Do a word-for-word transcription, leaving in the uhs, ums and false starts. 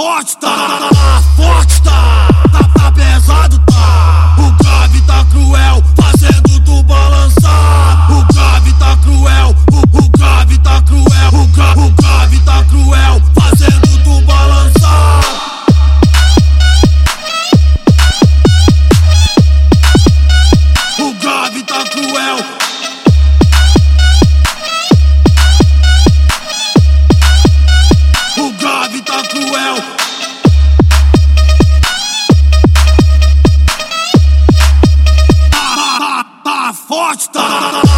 forte, tá, tá forte, tá, tá, tá pesado, tá. O grave tá cruel, fazendo tu balançar. O grave tá cruel, o, o grave tá cruel, o, gra, o grave tá cruel, fazendo tu balançar. O grave tá cruel. O grave tá cruel. Tá, tá, tá forte, tá, tá, tá.